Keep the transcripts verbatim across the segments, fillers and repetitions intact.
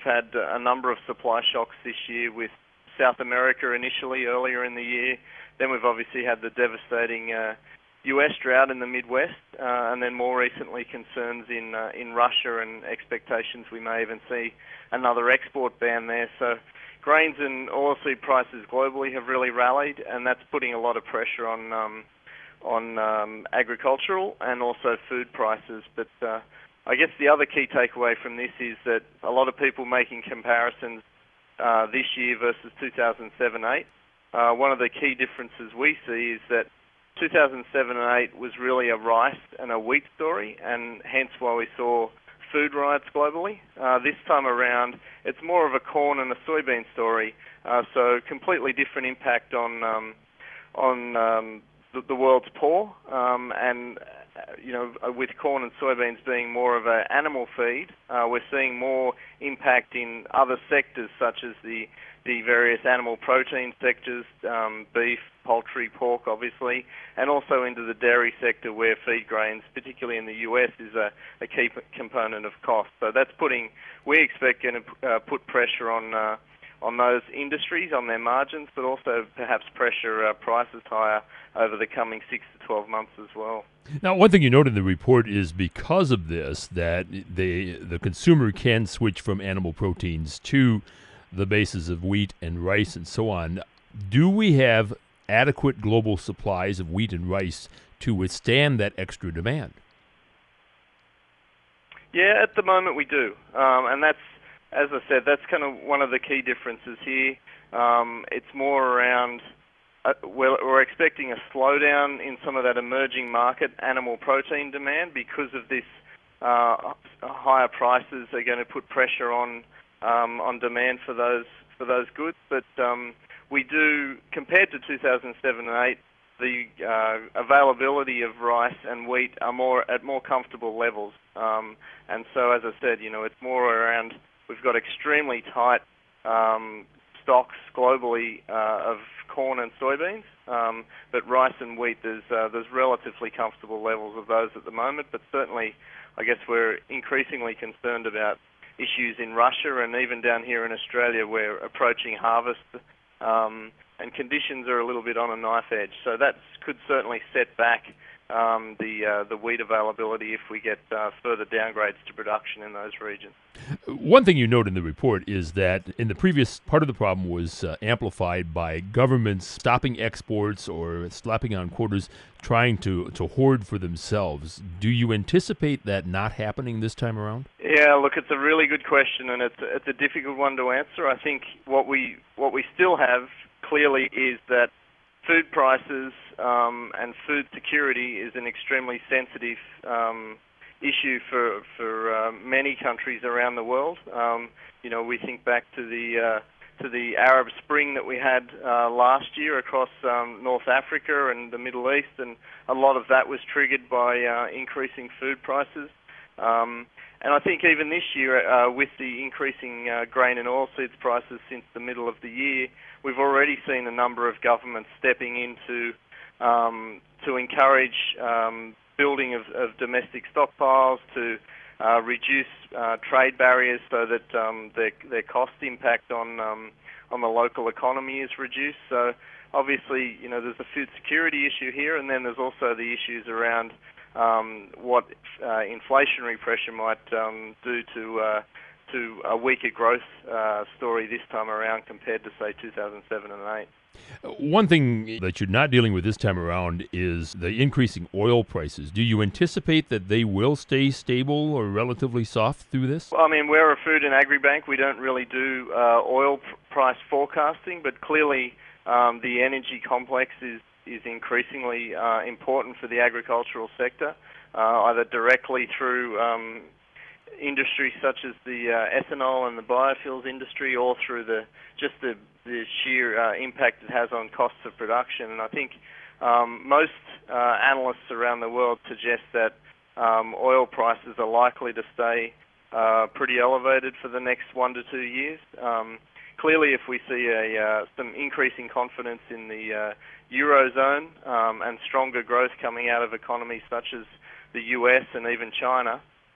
we've had a number of supply shocks this year with South America initially earlier in the year. Then we've obviously had the devastating uh, U S drought in the Midwest, uh, and then more recently concerns in uh, in Russia and expectations we may even see another export ban there. So grains and oilseed prices globally have really rallied, and that's putting a lot of pressure on um, on um, agricultural and also food prices. But uh, I guess the other key takeaway from this is that a lot of people making comparisons uh, this year versus two thousand seven eight. Uh, one of the key differences we see is that two thousand seven and eight was really a rice and a wheat story, and hence why we saw food riots globally. Uh, this time around, it's more of a corn and a soybean story, uh, so completely different impact on um, on um, the, the world's poor, um, and uh, you know, with corn and soybeans being more of an animal feed, uh, we're seeing more impact in other sectors such as the the various animal protein sectors, um, beef, poultry, pork, obviously, and also into the dairy sector where feed grains, particularly in the U S, is a, a key p- component of cost. So that's putting, we expect, going to uh, put pressure on uh, on those industries, on their margins, but also perhaps pressure uh, prices higher over the coming six to twelve months as well. Now, one thing you note in the report is because of this, that they, the consumer can switch from animal proteins to the bases of wheat and rice and so on. Do we have adequate global supplies of wheat and rice to withstand that extra demand? Yeah, at the moment we do. Um, and that's, as I said, that's kind of one of the key differences here. Um, it's more around, uh, we're, we're expecting a slowdown in some of that emerging market animal protein demand because of this uh, higher prices are going to put pressure on Um, on demand for those for those goods, but um, we do, compared to two thousand seven and eight, the uh, availability of rice and wheat are more at more comfortable levels. Um, and so, as I said, you know, it's more around, we've got extremely tight um, stocks globally uh, of corn and soybeans, um, but rice and wheat, there's uh, there's relatively comfortable levels of those at the moment. But certainly, I guess we're increasingly concerned about issues in Russia, and even down here in Australia we're approaching harvest, um, and conditions are a little bit on a knife edge. So that could certainly set back um, the uh, the wheat availability if we get uh, further downgrades to production in those regions. One thing you note in the report is that in the previous part of the problem was uh, amplified by governments stopping exports or slapping on quotas, trying to, to hoard for themselves. Do you anticipate that not happening this time around? Yeah, look, it's a really good question, and it's it's a difficult one to answer. I think what we what we still have clearly is that food prices um, and food security is an extremely sensitive um, issue for for uh, many countries around the world. Um, you know, we think back to the uh, to the Arab Spring that we had uh, last year across um, North Africa and the Middle East, and a lot of that was triggered by uh, increasing food prices. Um, and I think even this year, uh, with the increasing uh, grain and oilseeds prices since the middle of the year, we've already seen a number of governments stepping into um, to encourage um, building of, of domestic stockpiles, to uh, reduce uh, trade barriers so that um, their, their cost impact on um, on the local economy is reduced. So obviously, you know, there's a food security issue here, and then there's also the issues around um, what uh, inflationary pressure might um, do to uh, to a weaker growth uh, story this time around compared to, say, two thousand seven and eight. One thing that you're not dealing with this time around is the increasing oil prices. Do you anticipate that they will stay stable or relatively soft through this? Well, I mean, we're a food and agri-bank. We don't really do uh, oil pr- price forecasting, but clearly um, the energy complex is, is increasingly uh, important for the agricultural sector, uh, either directly through um, industries such as the uh, ethanol and the biofuels industry, or through the just the, the sheer uh, impact it has on costs of production. And I think um, most uh, analysts around the world suggest that um, oil prices are likely to stay uh, pretty elevated for the next one to two years. Um, clearly, if we see a uh, some increasing confidence in the uh, Eurozone um, and stronger growth coming out of economies such as the U S and even China,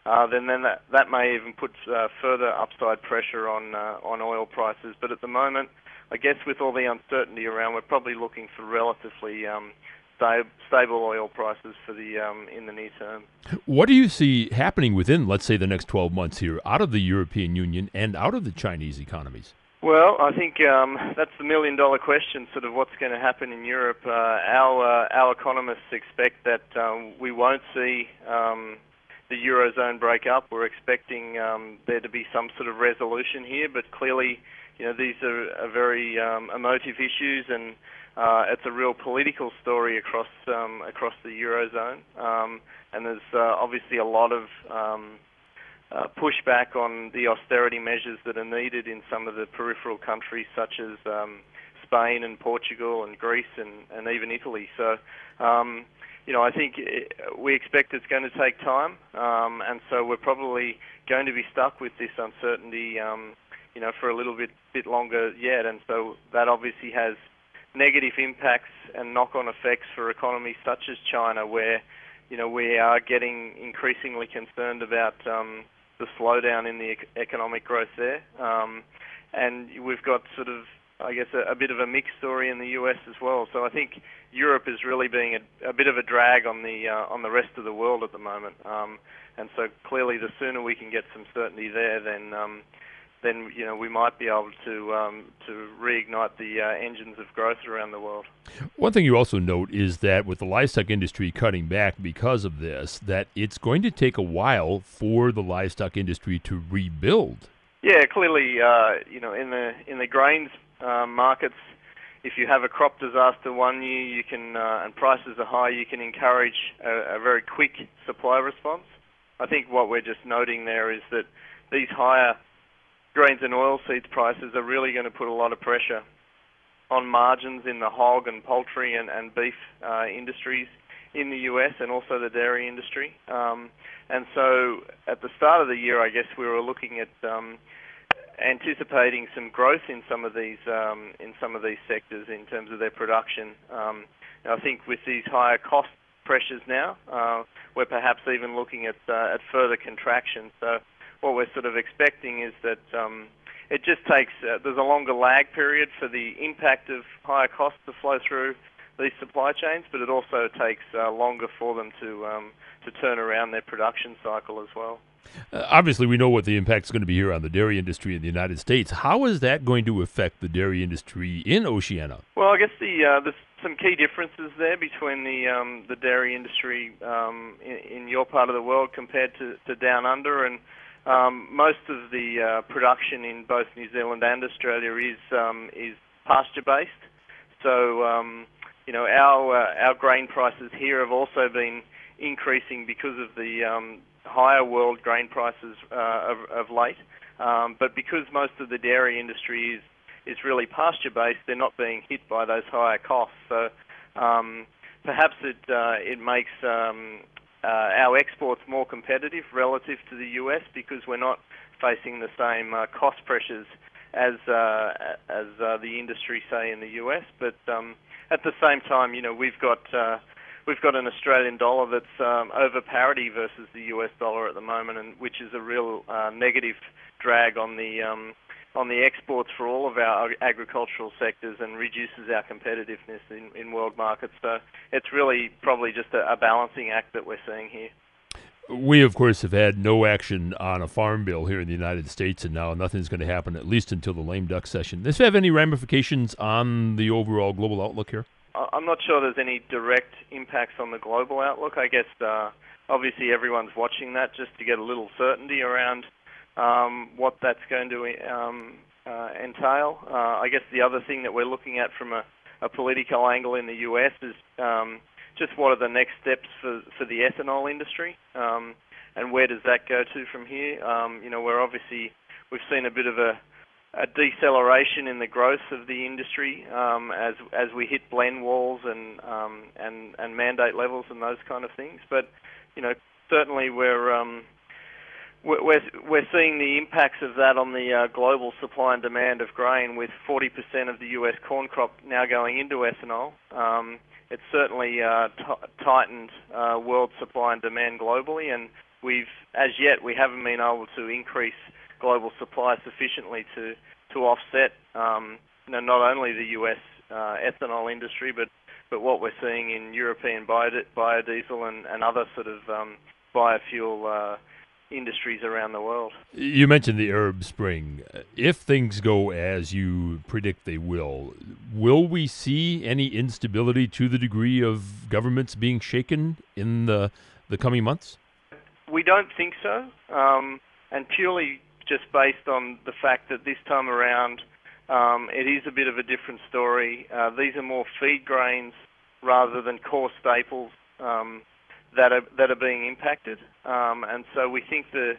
uh, then then that, that may even put uh, further upside pressure on uh, on oil prices. But at the moment, I guess with all the uncertainty around, we're probably looking for relatively um, sta- stable oil prices for the um, in the near term. What do you see happening within, let's say, the next twelve months here, out of the European Union and out of the Chinese economies? Well, I think um, that's the million-dollar question, sort of what's going to happen in Europe. Uh, our uh, our economists expect that um, we won't see um, the Eurozone break up. We're expecting um, there to be some sort of resolution here, but clearly, you know, these are, are very um, emotive issues, and uh, it's a real political story across um, across the Eurozone. Um, and there's uh, obviously a lot of um, Uh, pushback on the austerity measures that are needed in some of the peripheral countries such as um, Spain and Portugal and Greece and, and even Italy. So, um, you know, I think it, we expect it's going to take time, um, and so we're probably going to be stuck with this uncertainty, um, you know, for a little bit, bit longer yet. And so that obviously has negative impacts and knock-on effects for economies such as China, where, you know, we are getting increasingly concerned about um, the slowdown in the ec- economic growth there. Um, and we've got sort of, I guess, a, a bit of a mixed story in the U S as well. So I think Europe is really being a, a bit of a drag on the uh, on the rest of the world at the moment. Um, and so clearly the sooner we can get some certainty there, then um, then you know we might be able to um, to reignite the uh, engines of growth around the world. One thing you also note is that with the livestock industry cutting back because of this, that it's going to take a while for the livestock industry to rebuild. Yeah, clearly, uh, you know, in the in the grains uh, markets, if you have a crop disaster one year, you can uh, and prices are high, you can encourage a, a very quick supply response. I think what we're just noting there is that these higher grains and oilseeds prices are really going to put a lot of pressure on margins in the hog and poultry and, and beef uh, industries in the U S and also the dairy industry. Um, and so at the start of the year, I guess we were looking at um, anticipating some growth in some of these um, in some of these sectors in terms of their production. Um, and I think with these higher cost pressures now, uh, we're perhaps even looking at uh, at further contraction. So what we're sort of expecting is that um, it just takes, uh, there's a longer lag period for the impact of higher costs to flow through these supply chains, but it also takes uh, longer for them to um, to turn around their production cycle as well. Uh, obviously, we know what the impact is going to be here on the dairy industry in the United States. How is that going to affect the dairy industry in Oceania? Well, I guess the uh, there's some key differences there between the um, the dairy industry um, in, in your part of the world compared to, to down under, and um, most of the uh, production in both New Zealand and Australia is um, is pasture based. So um, you know our uh, our grain prices here have also been increasing because of the um, higher world grain prices uh, of, of late. Um, but because most of the dairy industry is is really pasture based, they're not being hit by those higher costs. So um, perhaps it uh, it makes um, uh, our exports more competitive relative to the U S because we're not facing the same uh, cost pressures as uh, as uh, the industry, say, in the U S. But um, at the same time, you know, we've got uh, we've got an Australian dollar that's um, over parity versus the U S dollar at the moment, and which is a real uh, negative drag on the um, on the exports for all of our agricultural sectors and reduces our competitiveness in, in world markets. So it's really probably just a, a balancing act that we're seeing here. We, of course, have had no action on a farm bill here in the United States, and now nothing's going to happen at least until the lame duck session. Does this have any ramifications on the overall global outlook here? I'm not sure there's any direct impacts on the global outlook. I guess uh, obviously everyone's watching that just to get a little certainty around um, what that's going to um, uh, entail. Uh, I guess the other thing that we're looking at from a, a political angle in the U S is um, just what are the next steps for, for the ethanol industry, um, and where does that go to from here? Um, you know, we're obviously, we've seen a bit of a a deceleration in the growth of the industry um, as as we hit blend walls and um, and and mandate levels and those kind of things. But you know, certainly we're um, we're we're seeing the impacts of that on the uh, global supply and demand of grain, with forty percent of the U S corn crop now going into ethanol. Um, it's certainly uh, t- tightened uh, world supply and demand globally, and we've, as yet, we haven't been able to increase global supply sufficiently to, to offset um, you know, not only the U S uh, ethanol industry, but, but what we're seeing in European biodi- biodiesel and, and other sort of um, biofuel uh, industries around the world. You mentioned the Arab Spring. If things go as you predict they will, will we see any instability to the degree of governments being shaken in the the coming months? We don't think so, um, and purely just based on the fact that this time around um, it is a bit of a different story. Uh, these are more feed grains rather than core staples um, that are that are being impacted, um, and so we think that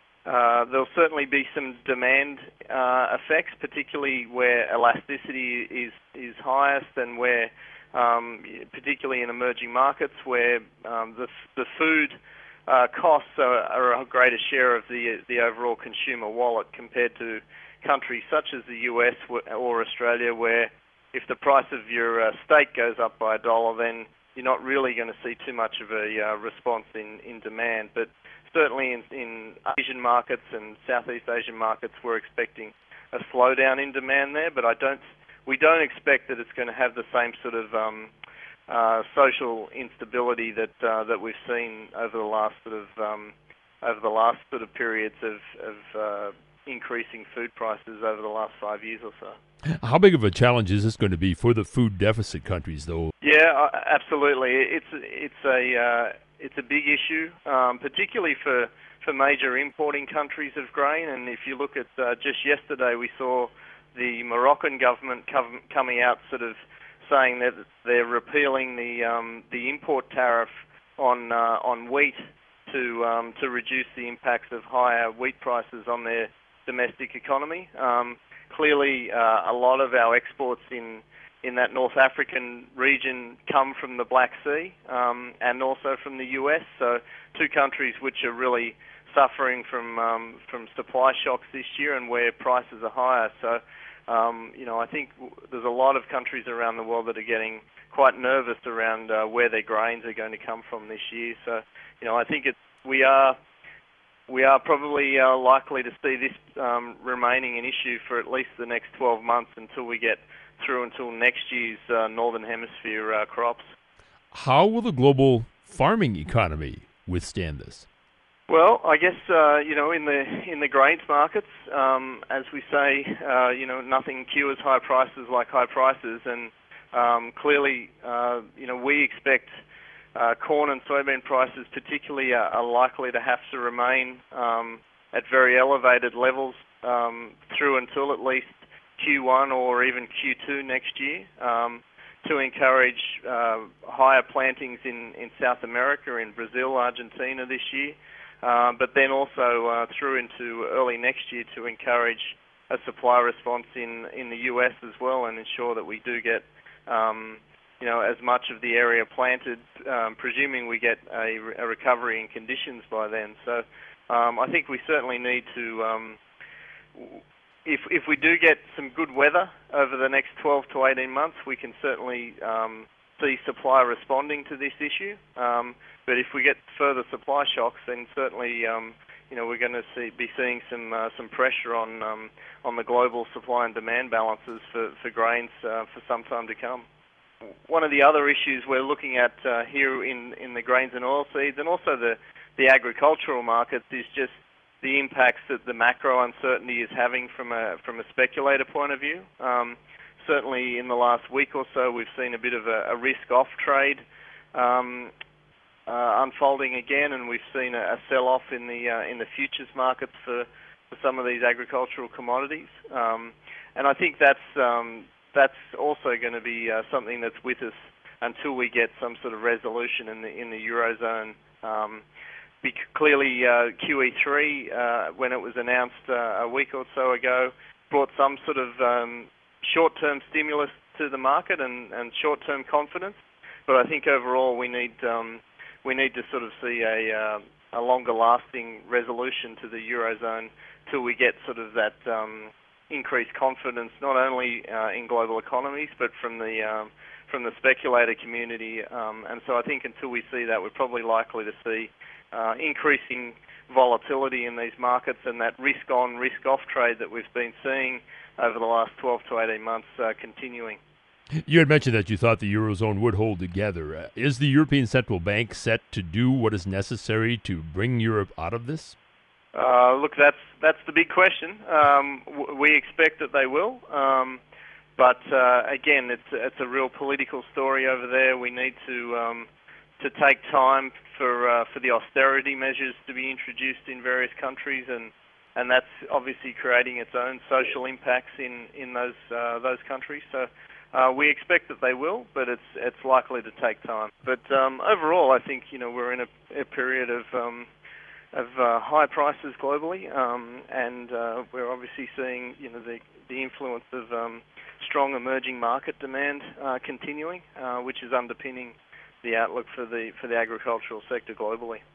uh, there'll certainly be some demand uh, effects, particularly where elasticity is is highest and where, um, particularly in emerging markets, where um, the the food uh, costs are, are a greater share of the the overall consumer wallet compared to countries such as the U S or Australia, where if the price of your uh, steak goes up by a dollar, then you're not really going to see too much of a uh, response in, in demand. But certainly in, in Asian markets and Southeast Asian markets, we're expecting a slowdown in demand there. But I don't, we don't expect that it's going to have the same sort of um, uh, social instability that uh, that we've seen over the last sort of um, over the last sort of periods of, of uh, increasing food prices over the last five years or so. How big of a challenge is this going to be for the food deficit countries, though? Yeah, uh, absolutely. It's it's a uh, it's a big issue, um, particularly for, for major importing countries of grain. And if you look at uh, just yesterday, we saw the Moroccan government com- coming out, sort of saying that they're repealing the um, the import tariff on uh, on wheat to um, to reduce the impacts of higher wheat prices on their domestic economy. Um, clearly, uh, a lot of our exports in in that North African region come from the Black Sea um, and also from the U S. So two countries which are really suffering from um, from supply shocks this year and where prices are higher. So, um, you know, I think w- there's a lot of countries around the world that are getting quite nervous around uh, where their grains are going to come from this year. So, you know, I think it's, we are we are probably uh, likely to see this um, remaining an issue for at least the next twelve months until we get through until next year's uh, Northern Hemisphere uh, crops. How will the global farming economy withstand this? Well, I guess uh, you know, in the in the grains markets, um, as we say, uh, you know, nothing cures high prices like high prices, and um, clearly, uh, you know, we expect uh, corn and soybean prices, particularly, are, are likely to have to remain um, at very elevated levels um, through until at least Q one or even Q two next year, um, to encourage uh, higher plantings in, in South America, in Brazil, Argentina this year, uh, but then also uh, through into early next year to encourage a supply response in, in the U S as well, and ensure that we do get um, you know, as much of the area planted, um, presuming we get a, a recovery in conditions by then. So um, I think we certainly need to um, If if we do get some good weather over the next twelve to eighteen months, we can certainly um, see supply responding to this issue. Um, but if we get further supply shocks, then certainly um, you know, we're going to see, be seeing some uh, some pressure on um, on the global supply and demand balances for for grains uh, for some time to come. One of the other issues we're looking at uh, here in in the grains and oilseeds, and also the the agricultural markets, is just the impacts that the macro uncertainty is having from a from a speculator point of view. Um, certainly, in the last week or so, we've seen a bit of a, a risk-off trade um, uh, unfolding again, and we've seen a, a sell-off in the uh, in the futures markets for, for some of these agricultural commodities. Um, and I think that's um, that's also going to be uh, something that's with us until we get some sort of resolution in the in the eurozone. Um, Be clearly, uh, Q E three, uh, when it was announced uh, a week or so ago, brought some sort of um, short-term stimulus to the market and, and short-term confidence. But I think overall we need um, we need to sort of see a, uh, a longer-lasting resolution to the eurozone till we get sort of that um, increased confidence, not only uh, in global economies, but from the um, from the speculator community. Um, and so I think until we see that, we're probably likely to see uh, increasing volatility in these markets and that risk-on, risk-off trade that we've been seeing over the last twelve to eighteen months uh, continuing. You had mentioned that you thought the Eurozone would hold together. Uh, is the European Central Bank set to do what is necessary to bring Europe out of this? Uh, look, that's that's the big question. Um, w- we expect that they will, um, but uh, again, it's it's a real political story over there. We need to um, to take time for uh, for the austerity measures to be introduced in various countries, and and that's obviously creating its own social impacts in in those uh, those countries. So. Uh, we expect that they will, but it's it's likely to take time. But um, overall, I think you know we're in a, a period of um, of uh, high prices globally, um, and uh, we're obviously seeing you know the the influence of um, strong emerging market demand uh, continuing, uh, which is underpinning the outlook for the for the agricultural sector globally.